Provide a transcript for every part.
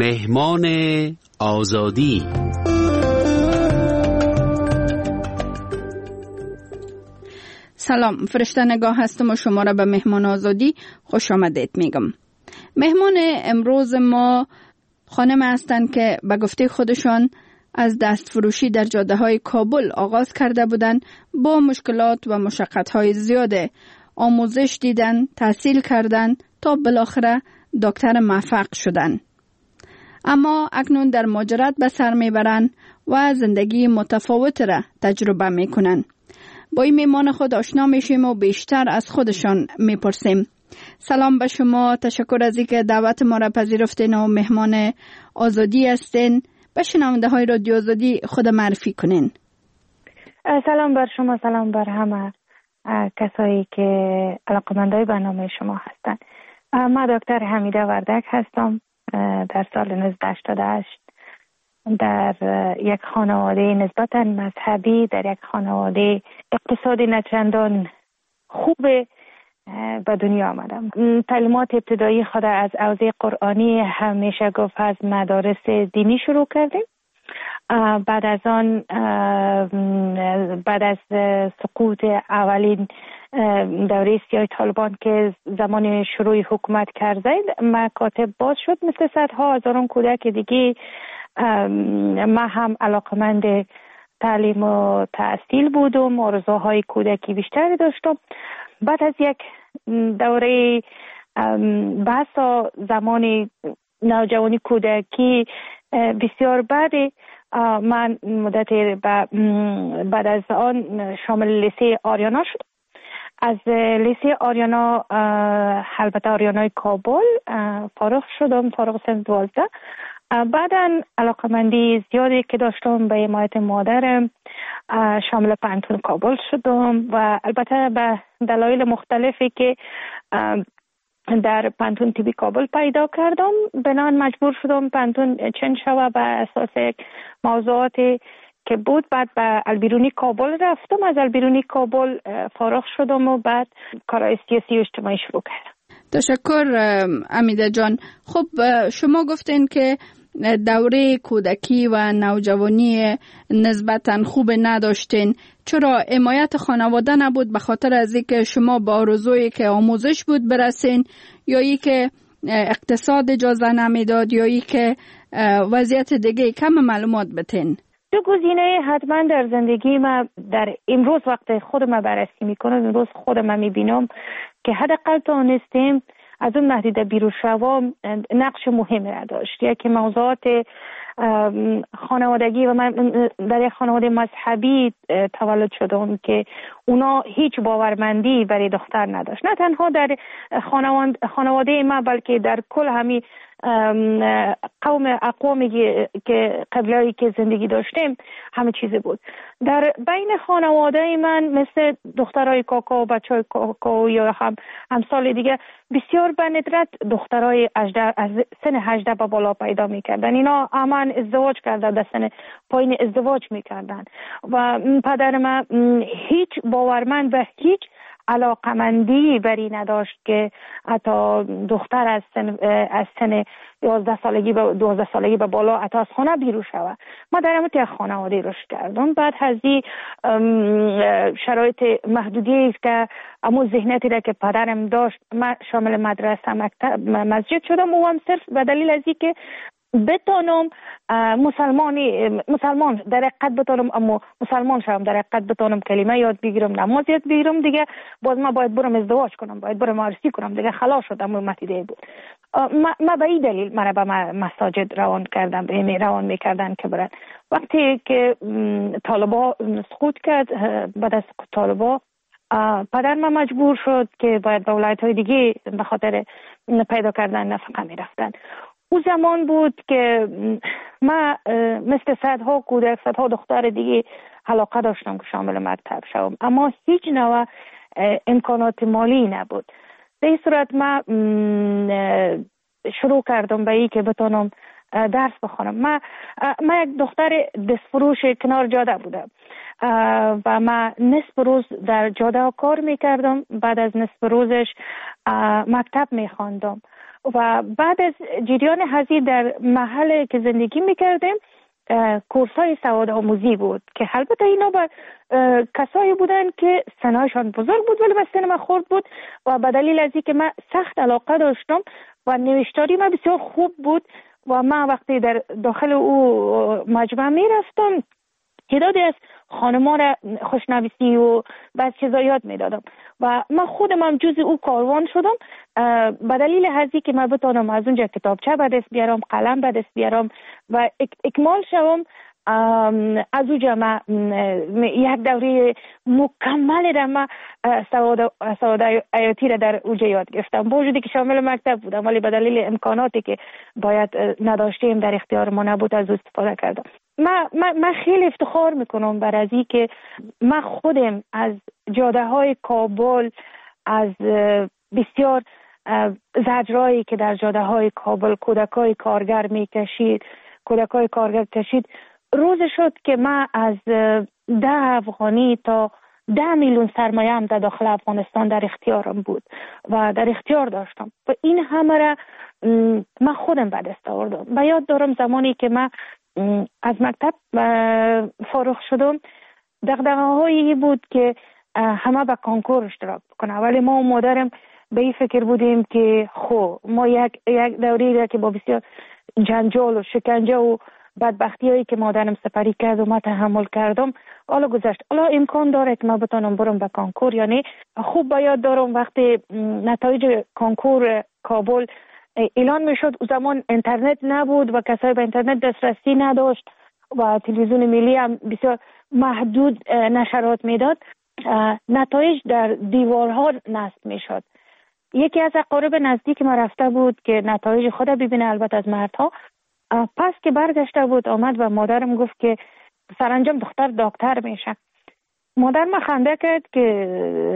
مهمان آزادی. سلام، فرشته نگاه هستم و شما را به مهمان آزادی خوش آمدید میگم. مهمان امروز ما خانم هستند که به گفته خودشان از دست فروشی در جاده های کابل آغاز کرده بودند. با مشکلات و مشقت های زیاده آموزش دیدن، تحصیل کردن تا بالاخره دکتر موفق شدن. اما اکنون در مهاجرت به سر میبرند و زندگی متفاوت را تجربه میکنن. با این مهمان خود آشنا میشیم و بیشتر از خودشان میپرسیم. سلام به شما، تشکر از اینکه دعوت ما را پذیرفتین و مهمان آزادی هستین. به شنونده های رادیو آزادی خود معرفی کنین. سلام بر شما، سلام بر همه کسایی که علاقمندای برنامه شما هستن. من دکتر حمیده وردک هستم. در سال 1988 در یک خانواده نسبتاً مذهبی، در یک خانواده اقتصادی نچندان خوب به دنیا آمدم. تعلیمات ابتدایی خود از حوزه قرآنی همیشه گفت از مدارس دینی شروع کردیم. بعد از آن بعد از سقوط اولین دوره سیاه طالبان که زمان شروع حکومت کرده مکاتب باز شد مثل صدها هزاران کودک دیگه. من هم علاقمند تعلیم و تحصیل بودم، آرزوهای کودکی بیشتری داشتم. بعد از یک دوره بحثا زمان نوجوانی کودکی بسیار بعد من مدت بعد از آن شامل لیسه آریانا شد. از لیسه آریانا البته آریانای کابل فارغ شدم، فارغ سن 12. بعداً علاقمندی زیادی که داشتم به حمایت مادرم شامل پانتون کابل شدم و البته به دلایل مختلفی که در پانتون تیبی کابل پیدا کردم بنان مجبور شدم پانتون چنج شوه به اساس موضوعاتی که بود. بعد به البیرونی کابل رفتم، از البیرونی کابل فارغ شدم و بعد کارهای سیاسی و اجتماعی شروع کردم. تشکر امیده جان. خب شما گفتین که دوره کودکی و نوجوانی نسبتاً خوب نداشتین. چرا حمایت خانواده نبود؟ به خاطر از اینکه شما با آرزویی که آموزش بود برسین، یا ای که اقتصاد اجازه نمیداد، یا ای که وضعیت دیگه؟ کم معلومات بتین. دو گزینه حتما در زندگی من در امروز وقت خودم بررسی میکنم، امروز خودم میبینم که حداقل تونستیم از اون محدوده بیرون شوم نقش مهمی را داشت. یکی موضوعات خانوادگی و من در یک خانواده مذهبی تولد شدم که اونا هیچ باورمندی برای دختر نداشت، نه تنها در خانواده ما بلکه در کل همین اقوامی که قبلایی که زندگی داشتیم همه چیزی بود. در بین خانواده من مثل دخترای کاکا و بچهای کاکا یا همسال دیگه بسیار به ندرت دخترای از سن 18 به بالا پیدا میکردن. اینا همان ازدواج کرده، در سن پایین ازدواج میکردن و پدر من هیچ باورمند و هیچ علاقمندی بری نداشت که حتی دختر از سن 11 سالگی به 12 سالگی به بالا حتی از خانه بیرون شود. ما در همون خانواده رشد کردم. بعد از این شرایط محدودی است که امو ذهنیتی را که پدرم داشت، من شامل مدرسه مکتب مسجد شدم و هم صرف به دلیل از اینکه بتونم مسلمان در حقیقت بتونم، اما مسلمان شدم در حقیقت بتونم کلمه یاد بگیرم، نماز یاد بگیرم دیگه. باز ما باید برم ازدواج کنم، باید برم عروسی کنم دیگه. خلاص شدم و متیده بود. ما به این دلیل مرا به مساجد روان میکردن که برن. وقتی که طالبا سقوط کرد، بعد از سقوط طالبا پدر من مجبور شد که باید به ولایت‌های دیگه به خاطر پیدا کردن نفقه میرفتن. اون زمان بود که من مثل صدها کودک، صدها دختر دیگه علاقه داشتم که شامل مکتب شوم، اما هیچ نوع امکانات مالی نبود. به این صورت من شروع کردم به این که بتونم درس بخونم. من یک دختر دستفروش کنار جاده بودم و من نصف روز در جاده کار میکردم. بعد از نصف روزش مکتب میخواندم و بعد از جریان هزی در محل که زندگی میکردیم کورس های سواد آموزی بود که البته اینا با کسایی بودن که سنایشان بزرگ بود ولی به سن من خورد بود و به دلیل از اینکه من سخت علاقه داشتم و نوشتاری من بسیار خوب بود و من وقتی در داخل او مجمع می رفتم تعدادی از خانما را خوشنویسی و بعض چیزا یاد می دادم و من خودم هم جز او کاروان شدم به دلیل هزی که من بتانم از اونجا کتابچه به دست بیارم، قلم به دست بیارم و اکمال شوم. از اونجا من یک دوره مکمل را من سواد حیاتی را در اونجا یاد گرفتم، با وجودی که شامل مکتب بودم ولی به دلیل امکاناتی که باید نداشتیم در اختیار ما نبود از استفاده کردم. من خیلی افتخار میکنم بر از این که من خودم از جاده های کابل، از بسیار زجرایی که در جاده های کابل کودکای کارگر کشید روز شد که من از 10 افغانی تا 10 میلیون سرمایه هم در داخل افغانستان در اختیارم بود و در اختیار داشتم و این همه را من خودم به دست آوردم. و یاد دارم زمانی که من از مکتب فارغ شدم دغدغه‌هایی بود که همه به کنکور اشتراک بکنه، ولی ما و مادرم به این فکر بودیم که ما یک دوری را که با بسیار جنجال و شکنجه و بدبختی هایی که مادرم سپری کرد و ما تحمل کردم حالا گذشت، حالا امکان داره که ما بتانم برم به کنکور. یعنی خوب به یاد دارم وقتی نتایج کنکور کابل اعلان میشد، او زمان اینترنت نبود و کسایی به اینترنت دسترسی نداشت و تلویزیون ملی هم بسیار محدود نشرات میداد، نتایج در دیوارها نصب میشد. یکی از اقارب نزدیک ما رفته بود که نتایج خود ببینه، البته از مردها. پس که برگشته بود آمد و مادرم گفت که سرانجام دختر دکتر میشه. مادر ما خنده کرد که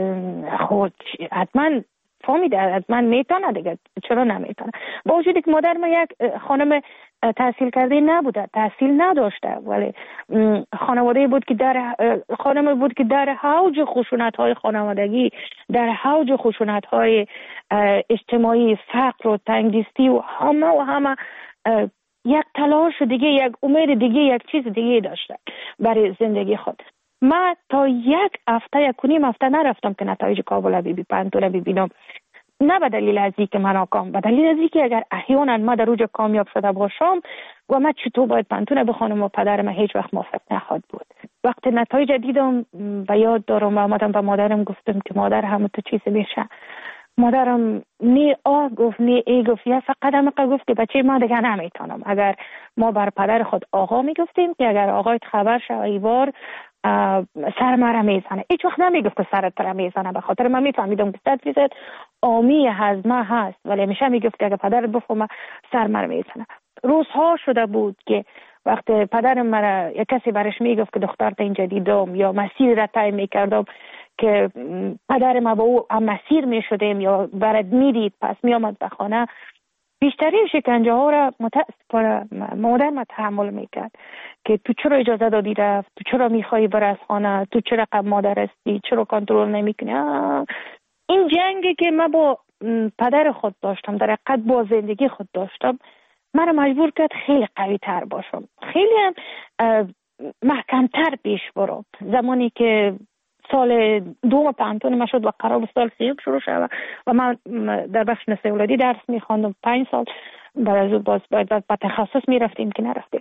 حتما فهمیده، حتما میتونه دیگه، چرا نمیتونه؟ با وجودی که مادر ما یک خانم تحصیل کرده نبوده، تحصیل نداشته، ولی خانواده بود که خانم بود که در حوج خشونت های خانوادگی، در حوج خشونت های اجتماعی، فقر و تنگدستی و همه یک تلاش دیگه، یک امید دیگه، یک چیز دیگه داشته برای زندگی خود. من تا یک و نیم هفته نرفتم که نتایج کابل پنتون ببینم، نه به دلیل از اینکه من ناکام، به دلیل از اینکه اگر احیانا ما در اوج کامیاب شده باشم و من چطور باید پنتون بخونم و پدرم هیچ وقت موافق نخواهد بود. وقتی نتایج دیدم و یاد دارم و آمدم به مادرم گفتم که مادر همه تو چیز میشه. مادرم نی گفت نی ای گفت، یا فقط هم گفت که بچه ما دیگه نمیتونم. اگر ما بر پدر خود آقا میگفتیم که اگر آقایت خبر شه ایوار سر مرا میزنه، هیچ وقت نمیگفت که سرت را میزنه، به خاطر من میفهمیدم که 100% آمی هضمه هست، ولی همیشه میگفت که اگر پدرت بفهمه سر مرا میزنه. روزها شده بود که وقت پدرم مرا یک کسی برش میگفت که دخترت اینجا دیدم یا مسیر را طی میکردم که پدر ما با او هم مسیر میشدیم یا برد میدید، پس میامد به خانه، بیشترین شکنجه ها را متاسفانه مادر ما تحمل میکرد که تو چرا اجازه دادی رفت، تو چرا میخوایی بر از خانه، تو چرا قبل مادر هستی، چرا کنترل نمیکنی. این جنگی که من با پدر خود داشتم، در حقیقت با زندگی خود داشتم، من را مجبور کرد خیلی قوی تر باشم، خیلی هم محکمتر پیش برم. زمانی که سال 2 پنتون ما شد و قرار بود سال 3 شروع شد و من در بخش نسل اولادی درس میخواندم 5 سال، بعد از اون باز باید به تخصص میرفتیم که نرفتیم.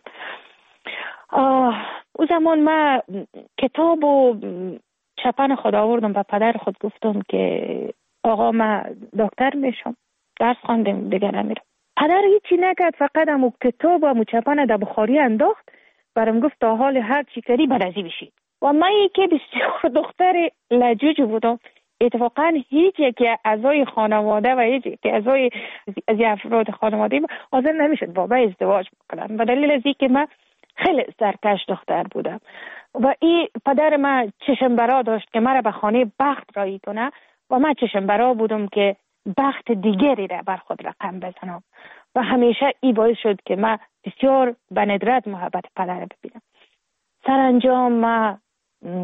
او زمان من کتاب و چپن خود آوردم و پدر خود گفتم که آقا من دکتر میشم، درس خواندم دیگه نمیرم. پدر هیچی نکرد، فقط همو کتاب و همو چپن در بخاری انداخت، برام گفت تا حال هر چی کردی برازی بشید. و من که بسیار دختر لجوج بودم، اتفاقا هیچ یک اعضای خانواده و هیچ یک اعضای از افراد خانواده حاضر نمیشد با من ازدواج بکنن، به دلیل از اینکه من خیلی سرکش دختر بودم و این پدر من چشم برا داشت که مرا به خانه بخت رایی کنه و من چشم برا بودم که بخت دیگری را بر خود رقم بزنم و همیشه این باعث شد که من بسیار به ندرت محبت پدر ببینم. سرانجام من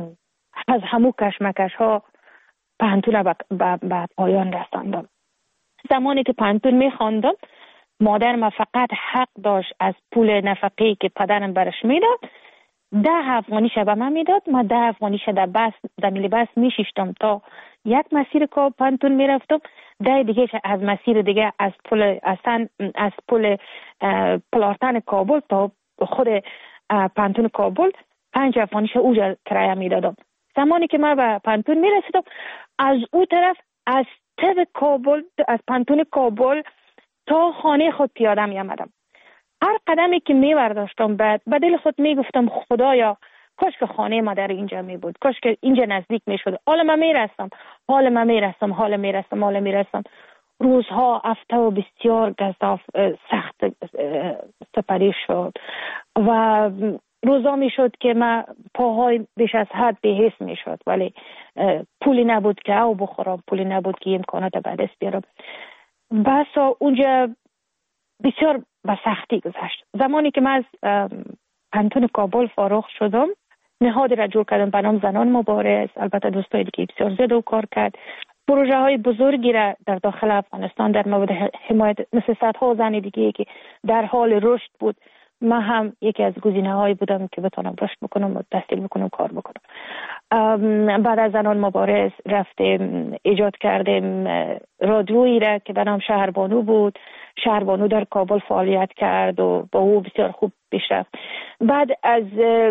از همو کشمکش ها پنتون به پایان رساندم. زمانی که پانتون میخواندم مادرم فقط حق داشت از پول نفقه‌ای که پدرم برش میداد 10 افغانی به من میداد. ما 10 افغانی در میلی بس میشیشتم تا یک مسیر که پانتون میرفتم. 10 دیگه از مسیر دیگه از پل پلارتن کابل تا خود پانتون کابل 5 افغانی اوجا کرایه میدادم. زمانی که من به پانتون میرسیدم از او طرف از کابل از پانتون کابل تا خانه خود پیاده می آمدم. هر قدمی که می برداشتم به دل خود می گفتم خدایا کاش که خانه ما در اینجا می بود، کاش که اینجا نزدیک می شد. حالا من می رسم. روزها هفته و بسیار گزاف سخت سپری شد و روزا می شد که من پاهای بیش از حد بی‌حس می شد، ولی پولی نبود که او بخورم، پولی نبود که امکانات به دست بیارم. بس اونجا بسیار به سختی گذشت. زمانی که من از پانتون کابل فارغ شدم نهادی را جور کردم به نام زنان مبارز. البته دوستای دیگه بسیار زیاد کار کرد. پروژه های بزرگی را در داخل افغانستان در مورد حمایت مثل صدها زن دیگه که در حال رشد بود، من هم یکی از گزینه‌هایی بودم که بتونم رشد بکنم و تحصیل بکنم، کار بکنم. بعد از زنان مبارز رفتیم ایجاد کردیم رادیویی را که به نام شهربانو بود. شهربانو در کابل فعالیت کرد و با او بسیار خوب پیش رفت. بعد از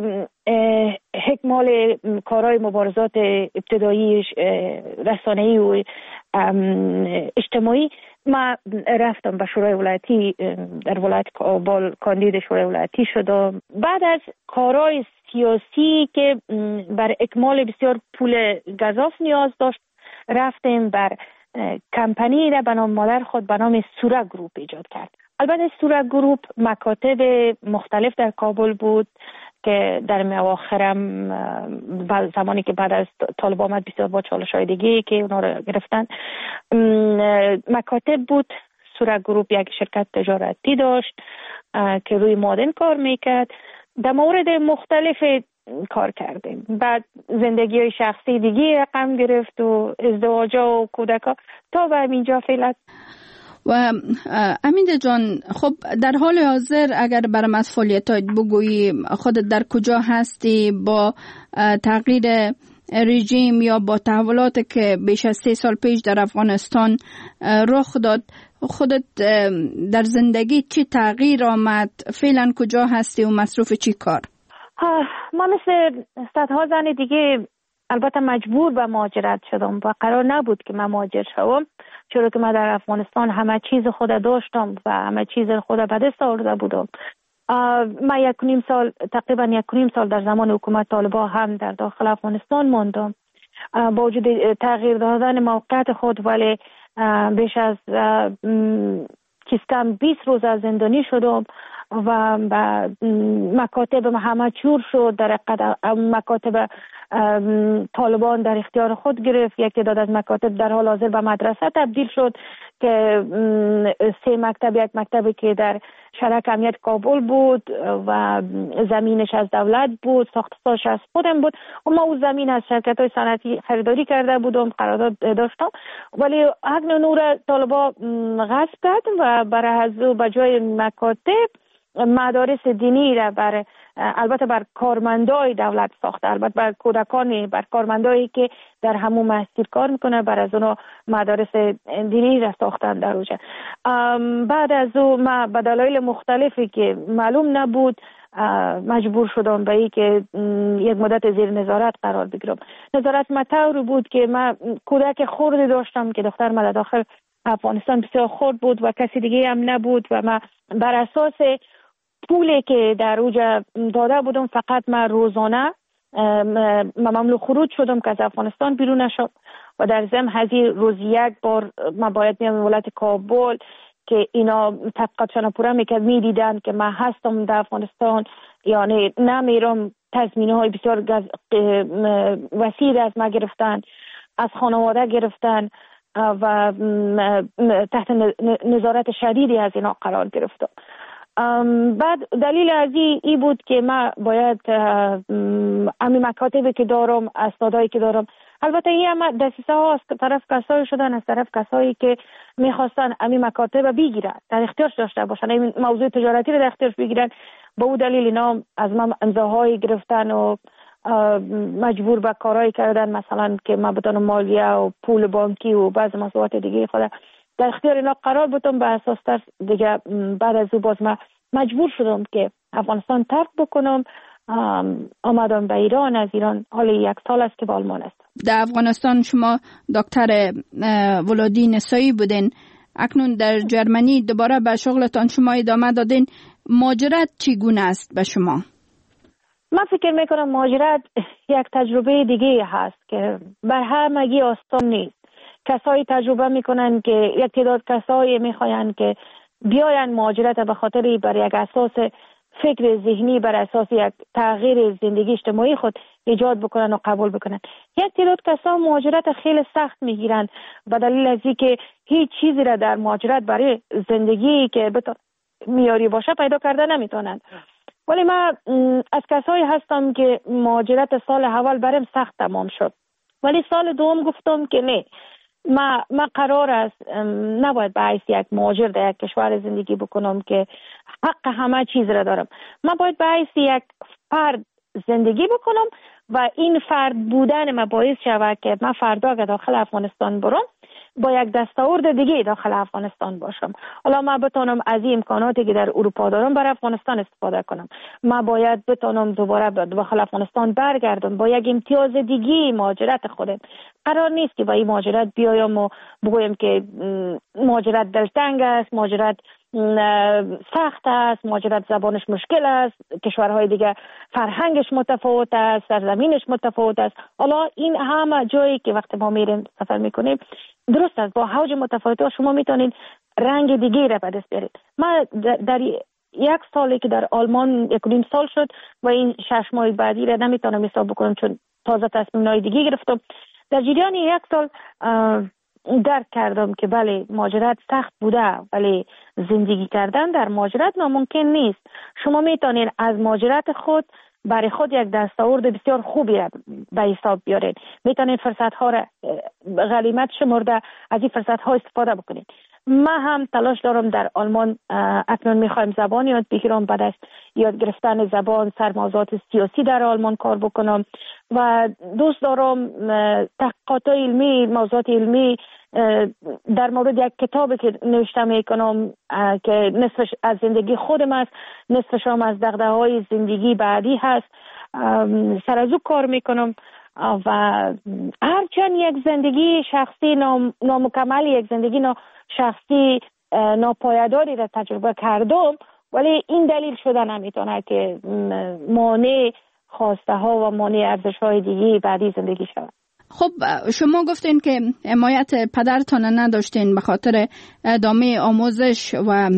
اکمال کارهای مبارزات ابتدایی رسانه‌ای و اجتماعی ما رفتم به شورای ولایتی در ولایت کابل کاندید شورای ولایتی شدم. بعد از کارهای سیاسی که بر اکمال بسیار پول گزاف نیاز داشت رفتیم بر کمپانی را به نام مادر خود به نام سورا گروپ ایجاد کرد. البته سورا گروپ مکاتب مختلف در کابل بود که در اواخرم زمانی که بعد از طالب آمد بسیار با چالش‌های دیگه که اونا رو گرفتن مکاتب بود. سورا گروپ یک شرکت تجارتی داشت که روی مادن کار میکرد. در مورد مختلف کار کردیم. بعد زندگی های شخصی دیگه رقم گرفت و ازدواجا و کودکا تا به اینجا فعلا. و امیده جان، خب در حال حاضر اگر برام از فعالیتات بگویی، خودت در کجا هستی با تغییر رژیم یا با تحولاتی که بیش از 3 سال پیش در افغانستان رخ داد، خودت در زندگی چی تغییر آمد؟ فعلا کجا هستی و مصروف چی کار؟ ما مثل صدها زن دیگه البته مجبور به مهاجرت شدم و قرار نبود که من مهاجر شوم، چرا که من در افغانستان همه چیز خود داشتم و همه چیز خود به دست آورده بودم. من تقریبا 1.5 سال در زمان حکومت طالبان هم در داخل افغانستان ماندم. با وجود تغییر دادن موقعیت خود ولی بیش از کم 20 روز از زندانی شدم و مکاتب همه چور شد. در مکاتب طالبان در اختیار خود گرفت. یک تعداد از مکاتب در حال حاضر به مدرسه تبدیل شد که 3 مکتب، یک مکتبی که در شرک امنیت کابل بود و زمینش از دولت بود، ساختش از خودم بود و ما او زمین از شرکت‌های صنعتی خریداری کرده بودم، قرارداد داشتم، ولی حق نور طالبان غصب کرد و برای از به جای مکاتب مدارس دینی را البته بر کارمندای دولت ساخته، البته بر کودکانی، بر کارمندایی که در همون مسجد کار میکنه، بر از اونا مدارس دینی را ساختن در اوجه. بعد از او ما به دلایل مختلفی که معلوم نبود مجبور شدم به این که یک مدت زیر نظارت قرار بگیرم. نظارت مطور بود که من کودک خرد داشتم که دختر من داخل افغانستان بسیار خرد بود و کسی دیگه هم نبود و من بر اساس پولی که در اوجا داده بودم فقط من روزانه ممنوع خروج شدم که از افغانستان بیرون نشم و در ضمن هزینه روز یک بار من باید میام ولایت کابل که اینا تحقیقاتشان پورا میدیدن که من هستم در افغانستان، یعنی نمیرم. تضمینه های بسیار وسیع از ما گرفتن، از خانواده گرفتن و تحت نظارت شدیدی از اینا قرار گرفتم. بعد دلیل از این بود که من باید امی مکاتبی که دارم، اسنادایی که دارم، البته این هم دسیسه ها از طرف کسایی شدن، از طرف کسایی که میخواستن امی مکاتب بگیرن، در اختیارش داشته باشن، این موضوع تجارتی رو در اختیارش بگیرن. به اون دلیل اینا از من امضاهایی گرفتن و مجبور به کارهایی کردن، مثلا که من بتونم مالیه و پول بانکی و بعض مسئولیت دیگه خود در اختیار اینا قرار بدم. به اساس ترس دیگه بعد از او باز من مجبور شدم که افغانستان ترک بکنم. آمدم به ایران. از ایران حالا 1 سال است که به آلمان است. در افغانستان شما دکتر ولادی نسایی بودین، اکنون در جرمنی دوباره به شغلتان شما ادامه دادین. مهاجرت چگونه است به شما؟ من فکر میکنم مهاجرت یک تجربه دیگه هست که بر همگی آسان نیست. کسایی تجربه میکنن که یک تعداد کسایی میخواین که بیاین مهاجرت به خاطر بر یک اساس فکر ذهنی، بر اساس یک تغییر زندگی اجتماعی خود ایجاد بکنن و قبول بکنن. یک تعداد کسا مهاجرت خیلی سخت میگیرن به دلیل از اینکه هیچ چیزی را در مهاجرت برای زندگی که میاری باشه پیدا کرده نمیتونن. ولی من از کسایی هستم که مهاجرت سال اول برام سخت تمام شد، ولی سال دوم گفتم که نه، من قرار است نباید به حیث یک مهاجر در یک کشور زندگی بکنم که حق همه چیز را دارم. من باید به حیث یک فرد زندگی بکنم و این فرد بودن من باعث شود که من فردا که داخل افغانستان برم با یک دستاورد دیگه داخل افغانستان باشم. حالا من بتونم از این امکاناتی که در اروپا دارم برای افغانستان استفاده کنم. من باید بتونم دوباره داخل افغانستان برگردم با یک امتیاز دیگه مهاجرت خودم. قرار نیست که با این مهاجرت بیایم و بگویم که مهاجرت دلتنگ است، مهاجرت سخت است، مهاجرت زبانش مشکل است، کشورهای دیگه فرهنگش متفاوت است، سرزمینش متفاوت است. حالا این همه جایی که وقتی ما میریم سفر میکنیم درست است، با حوج متفاوت شما میتونید رنگ دیگه را به دست بیارید. من در 1 سالی که در آلمان 1.5 سال شد و این 6 ماه بعدی را نمیتونم حساب بکنم چون تازه تصمیم‌های دیگه گرفتم. در جریان 1 سال درک کردم که بله مهاجرت سخت بوده، ولی زندگی کردن در مهاجرت ناممکن نیست. شما میتونید از مهاجرت خود برای خود یک دستاورد بسیار خوبی را به حساب بیارید. میتونید فرصت ها را غنیمت شمرده از این فرصت ها استفاده بکنید. من هم تلاش دارم در آلمان اکنون میخوایم زبان یاد بگیرم، بعد از یاد گرفتن زبان سر موضوعات سیاسی در آلمان کار بکنم و دوست دارم تحقیقات علمی، موضوعات علمی در مورد یک کتابی که نوشته میکنم که نصفش از زندگی خودم است، نصفش هم از دغدغه‌های زندگی بعدی هست، سر از او کار میکنم و هرچند یک زندگی شخصی نامکمل، یک زندگی شخصی ناپایداری را تجربه کردم، ولی این دلیل شده نمیتونه که مانع خواسته ها و مانع ارزش های دیگه بعدی زندگی شود. خب شما گفتین که حمایت پدرتان نداشتین به خاطر ادامه آموزش و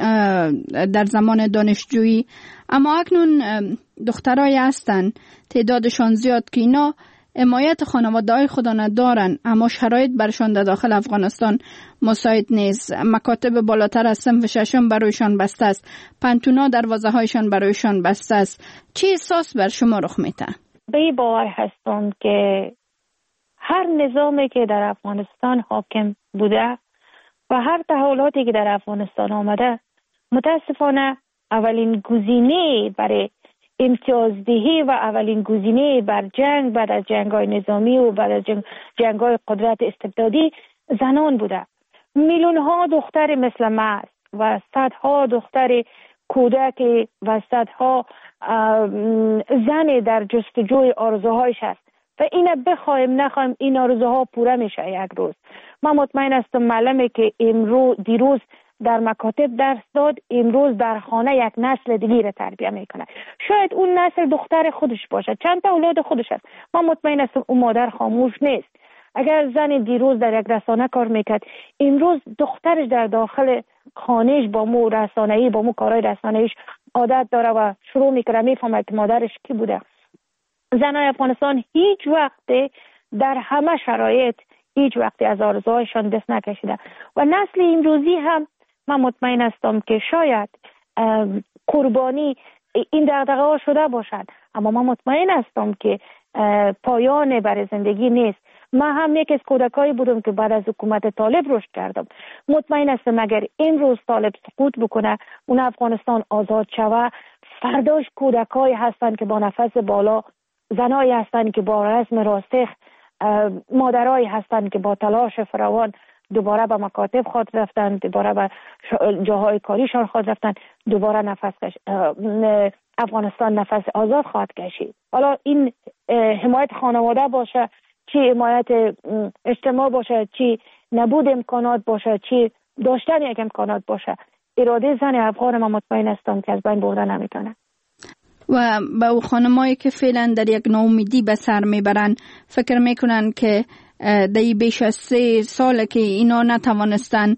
در زمان دانشجویی، اما اکنون دخترای هستن تعدادشان زیاد که اینا حمایت خانواده‌های خود ندارن، اما شرایط برشان در داخل افغانستان مساعد نیست. مکاتب بالاتر از صنف 6 برایشان بسته است، پنتونا دروازه‌هایشان برایشان بسته است. چه احساس بر شما رخ میده؟ به این باور هستم که هر نظامی که در افغانستان حاکم بوده و هر تحولاتی که در افغانستان آمده، متاسفانه اولین گزینه برای امتیازدهی و اولین گزینه بر جنگ بعد از جنگ‌های نظامی و بعد از جنگ‌های قدرت استبدادی زنان بوده. میلیون‌ها دختر مثل من و صدها دختر کودک و صدها زن در جستجوی آرزوهایش است و اینه بخوایم نخوایم این آرزوها پوره میشه یک روز. من مطمئن هستم معلمی که دیروز در مکاتب درس داد، امروز در خانه یک نسل دیگه را تربیت میکنه. شاید اون نسل دختر خودش باشه، چند تا اولاد خودش هست. من مطمئن هستم اون مادر خاموش نیست. اگر زن دیروز در یک رسانه کار میکرد، امروز دخترش در داخل خانهش با مو رسانه‌ای، با مو کارهای رسانه‌ایش عادت داره و شروع میکنه میفهمه که مادرش کی بوده. زنای افغانستان هیچ وقت در همه شرایط هیچ وقت از آرزوهایشان دست نکشیده و نسل امروزی هم من مطمئن هستم که شاید قربانی این دغدغه ها شده باشد. اما من مطمئن هستم که پایان برای زندگی نیست. من هم یک از کودکایی بودم که بعد از حکومت طالب رشد کردم. مطمئن هستم اگر امروز طالب سقوط بکنه، اون افغانستان آزاد شود، فرداش کودکایی هستند که با نفس بالا، زنایی هستند که با رسم راسخ، مادرایی هستند که با تلاش فراوان دوباره به مکاتب خود رفتن، دوباره به جاهای کاریشان خود رفتن، دوباره افغانستان نفس آزاد خواهد کشید. حالا این حمایت خانواده باشه، چی حمایت اجتماع باشه، چی نبود امکانات باشه، چی داشتن یک امکانات باشه، اراده زن افغان ما مطمئن هستم که از بین برده نمیتونه. و به او خانمایی که فعلا در یک ناامیدی به سر میبرن، فکر میکنن که در بیش از 3 سال که اینا نتوانستن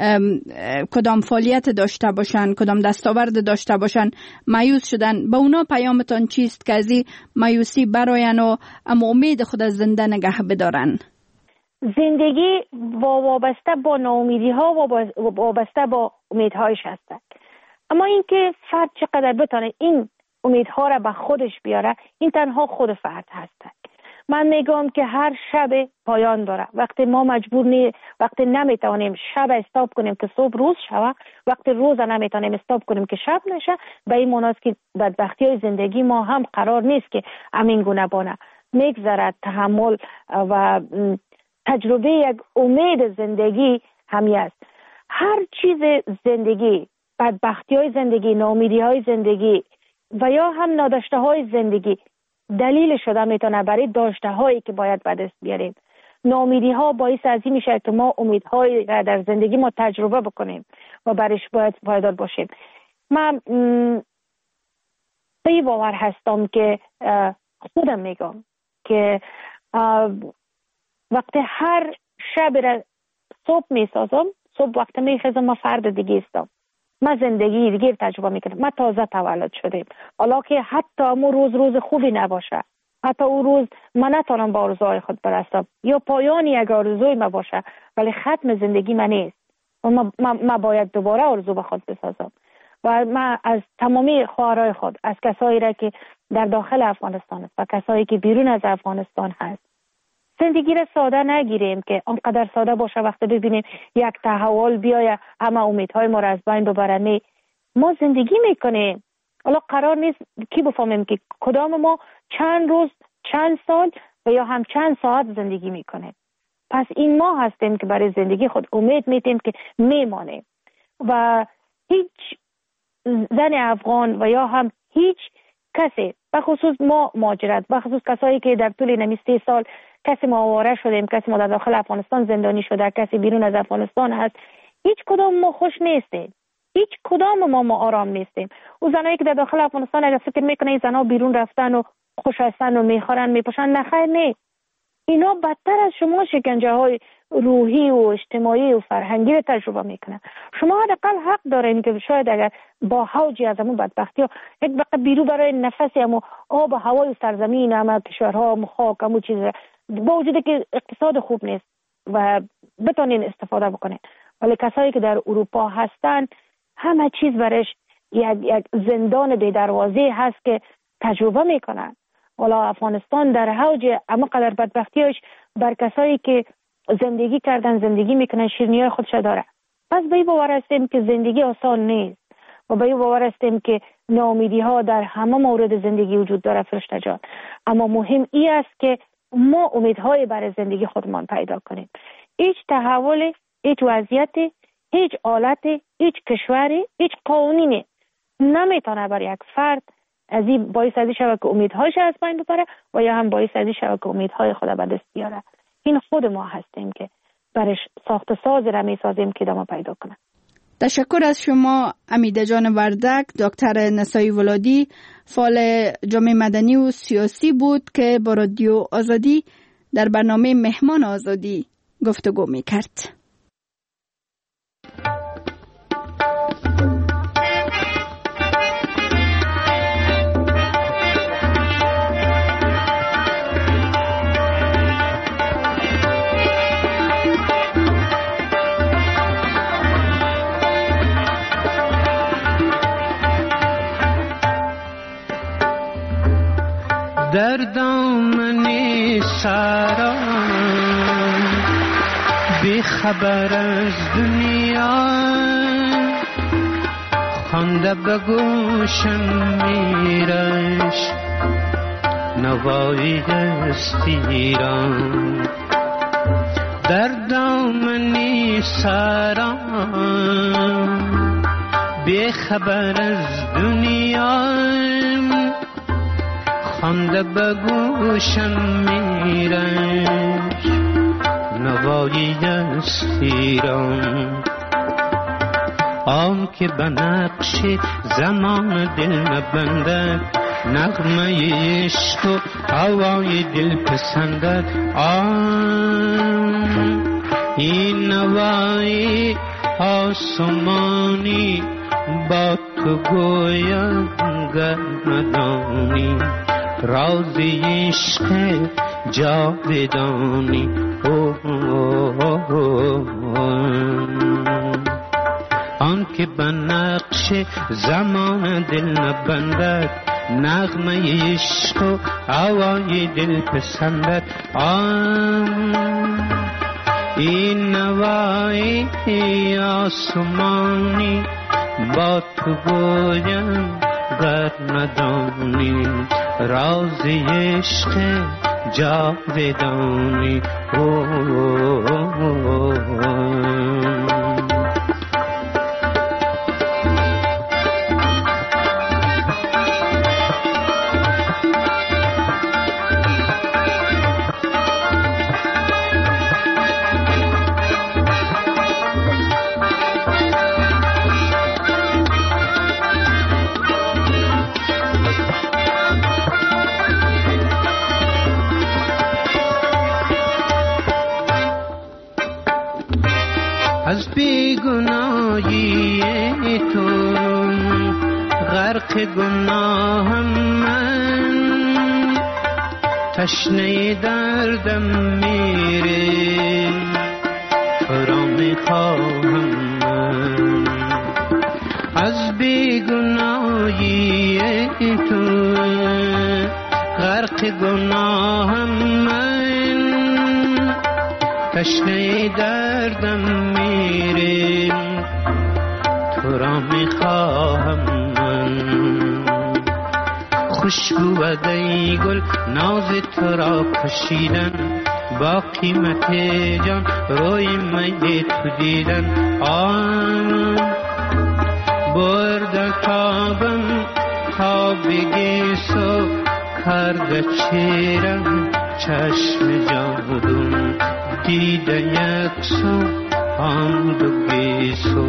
کدام فعالیت داشته باشن، کدام دستاورد داشته باشن، مایوس شدن. به اونا پیامتان چیست که از این مایوسی براین و امید خود از زنده نگه بدارن؟ زندگی وابسته با ناامیدی ها و وابسته با امیدهایش هست. اما اینکه فرد چقدر بتونه این امیدها را به خودش بیاره، این تنها خود فرد هست. من میگم که هر شب پایان داره. وقتی ما وقتی نمیتونیم شب استاپ کنیم که صبح روز شوه، وقتی روز نمیتونیم استاپ کنیم که شب نشه، به این معنی است که بدبختی های زندگی ما هم قرار نیست که همین گونه بانه. میگذرد تحمل و تجربه یک امید زندگی همی است. هر چیز زندگی، بدبختی های زندگی، ناامیدی های زندگی و یا هم ناداشته های زندگی دلیل شده میتونه برای داشته هایی که باید به دست بیاریم. ناامیدی ها باعث از این میشه که ما امیدهایی را در زندگی ما تجربه بکنیم و برایش باید پایدار باشیم. من به باور هستم که خودم میگم که وقتی هر شب را صبح میسازم، صبح وقتی میخیزم ما فرد دیگه استم، ما زندگی دیگه تجربه میکنم. ما تازه تولد شدیم، حالا که حتی امو روز خوبی نباشه، حتی اون روز من نتونم با آرزوهای خود برسم یا پایان یک آرزوی ما باشه، ولی ختم زندگی من نیست و ما باید دوباره آرزو به خود بسازم. و من از تمامی خواهرای خود، از کسایی را که در داخل افغانستان است و کسایی که بیرون از افغانستان هست، زندگی را ساده نگیریم که آنقدر ساده باشه وقتی ببینیم یک تحول بیاید همه امیدهای ما را از بین ببره. ما زندگی میکنیم. حالا قرار نیست کی بفهمیم که کدام ما چند روز، چند سال و یا هم چند ساعت زندگی میکنیم. پس این ما هستیم که برای زندگی خود امید میتیم که میمانیم و هیچ زن افغان و یا هم هیچ کسی، بخصوص ما مهاجرت، بخصوص کسایی که در طول نمی 3 سال کسی ما آواره شدیم، کسی ما در داخل افغانستان زندانی شده، کسی بیرون از افغانستان هست، هیچ کدام ما خوش نیستیم، هیچ کدام ما آرام نیستیم. او زنایی که در داخل افغانستان اگر فکر میکنه این زنا بیرون رفتن و خوش هستن و میخورن میپوشن، نخیر نیست. اینا بدتر از شما شکنجه های روحی و اجتماعی و فرهنگی رو تجربه میکنن. شما حداقل حق دارین که شاید اگر با حوجی از همون بدبختی ها یک بقیه بیرو برای نفسی همون آب و هوای سرزمین همه کشورها همون خاک همون چیز با وجود که اقتصاد خوب نیست و بتونین استفاده بکنین، ولی کسایی که در اروپا هستن همه چیز برش یک زندان بی دروازه هست که تجربه میکنن. والا افغانستان در حوج اما قدر بدبختیش بر کسایی که زندگی کردن، زندگی میکنن، شیرینی‌های خودش داره. پس به این باور هستیم که زندگی آسان نیست و به این باور هستیم که ناامیدی ها در همه مورد زندگی وجود داره فرشته جان. اما مهم این است که ما امیدهای برای زندگی خودمان پیدا کنیم. هیچ تحول، هیچ وضعیت، هیچ حالت، هیچ کشوری، هیچ قانونی نمیتونه بر یک فرد از این باعث ازی شود که امیدهایش از بین ببره و یا هم باعث ازی شود که امیدهای خود به دست بیاره. این خود ما هستیم که برش ساخت ساز را میسازیم که ادامه پیدا کنه. تشکر از شما امیده جان وردک. دکتر نسایی ولادی فعال جامعه مدنی و سیاسی بود که با رادیو آزادی در برنامه مهمان آزادی گفتگو میکرد. سران بی خبر از دنیا خانده به گوشم میرش نوایی است ایران در دامنی سران بی خبر از دنیا خانده به گوشم میرش نوایی است ایران آن که به نقش زمان دل نبندد نغمه عشق و هوای دل پسندد آن این نوای آسمانی با تو گویم گر ندانی رازی عشق جاودانی آن که به نقش زمان دل نبندد نغمه عشق و هوای دل پسندد آن این نوای آسمانی با تو گویم گر ندانی راز عشق جاودانی از بیگناهی تو غرق گناهم من تشنه دردم میره تو را میخواهم من از بیگناهی تو غرق گناهم من تشنه دردم میریم تو را میخواهم من خوشبو ای گل ناز تو را کشیدن با قیمت جان روی می تو دیدن آن برد تابم تا بگیسو کرده چیرم چشم جادون دیده یک سو آن دو گیسو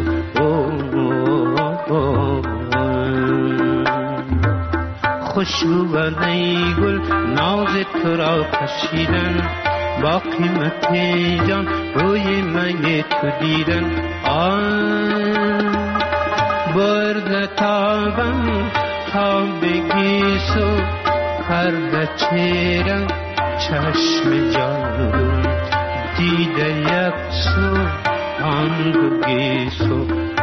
خوشبو ای گل ناز تو را کشیدن با قیمت جان روی می تو دیدن آن برد تابم تا بگیسو کرده چیرم چشم جادون دیده یک سو آن دو گیسو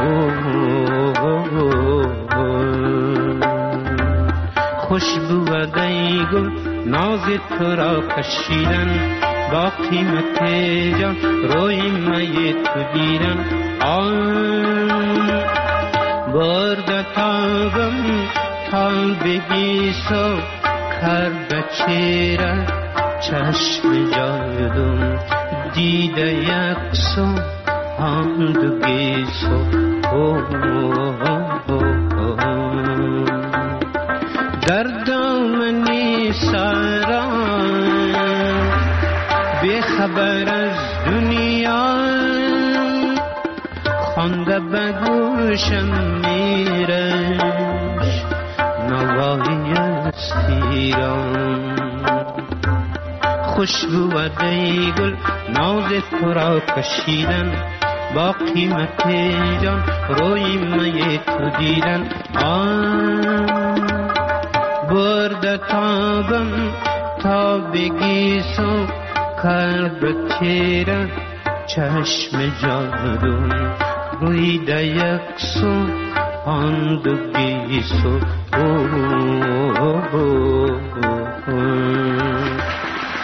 خوشبو ای گل ناز تو را کشیدن با قیمت جان روی می تو دیدن آن برد تابم تا بگیسو کرده چیره چشم جادون دیده یک سو آن دو گیسو در دامنی سران بی خبر از دنیا خانده به گوشم میرش نوایی است ایران خوشبو ای گل ناز تو را کشیدن با قیمت جان روی می تو دیدن آن برد تابم تا بگیسو کرد چیره چشم جادون روی ده یک سو آن دو گیسو